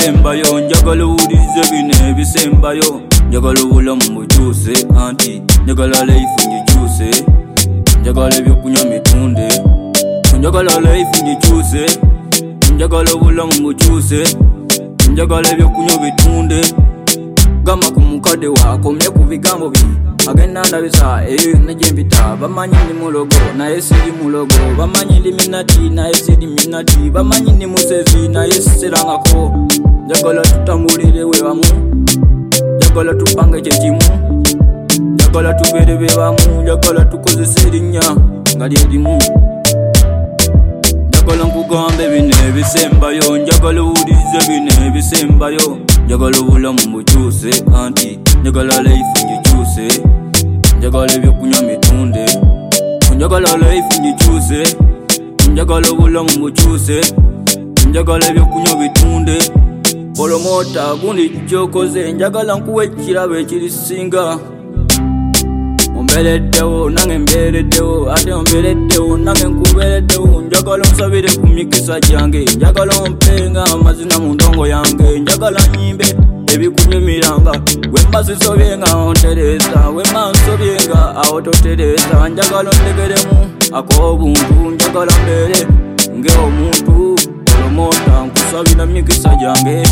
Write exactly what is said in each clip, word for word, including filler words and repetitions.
ebisembayo, njagala owulize bino ebisembayo. Njagala obulamu bukyuse anti, njagala life ngikyuse. Njagala ebyokunywa mitunde, njagala life ngikyuse. Njagala obulamu bukyuse, njagala ebyokunywa bitunde. Gamba ku mukadde wakomye ku bigambo bye, agenda ndabisa eyo nejembita. Bamanyi ndi mulogo naye siri mulogo, bamanyi ndi minati naye siri minati, bamanyi ndi musezi naye sirangako. Njagala tutambulire we wamu, njagala tupange kyekimu, njagala tubeere be bamu, njagala tukozese erinnya nga lyerimu. Njagala nkugambe bino ebisembayo, njagala owulize bino ebisembayo. Njagala obulamu bukyuse anti, njagala life ngikyuse. Njagala ebyokunywa mitunde, njagala life ngikyuse. Njagala obulamu bukyuse, njagala ebyokunywa bitunde. Promota gundi kyokoze, njagala nkuwe ekirabo ekirisinga. Ombereddewo nange mbereddewo, ate ombereddewo nange nkubereddewo. Njagala onsabire ku mikisa gyange, njagala ompenga amazina mu ndongo yange. Njagala nyimbe ebikunyumiranga, wemba sisobyenga ontereza, wemba nsobyenga awo totereza. Njagala ondegeremu ak'obuntu, njagala mbeere ng'omuntu. Promota nkusabira mikisa gyange,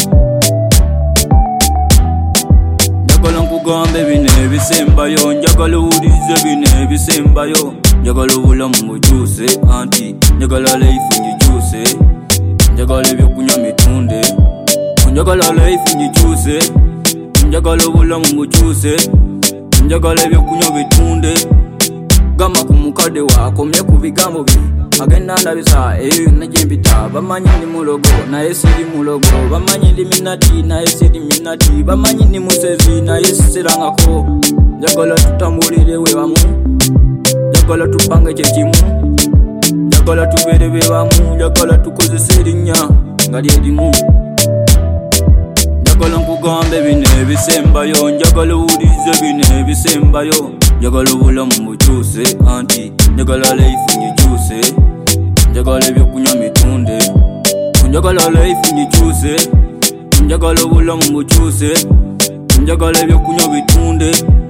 njagala nkugambe bino ebisembayo, njagala owulize bino ebisembayo. Njagala obulamu bukyuse anti, njagala life ngikyuse. Njagala ebyokunywa mitunde, njagala life ngikyuse. Njagala obulamu bukyuse, njagala ebyokunywa bitunde. Gamba ku mukadde wakomye ku bigambo bye, agenda ndabisa eyo nejembita. Bamanyi ndi mulogo naye siri mulogo, bamanyi ndi minati naye siri minati, bamanyi ndi musezi naye sirangako. Njagala tutambulire we wamu, njagala tupange kyekimu, njagala tubeere be bamu, njagala tukozese erinnya nga lyerimu. Njagala nkugambe bino ebisembayo, njagala owulize bino ebisembayo. Njagala obulamu bukyuse anti, njagala life ngikyuse. Njagala ebyokunywa mitunde, njagala life ngikyuse. Njagala obulamu bukyuse, njagala ebyokunywa bitunde.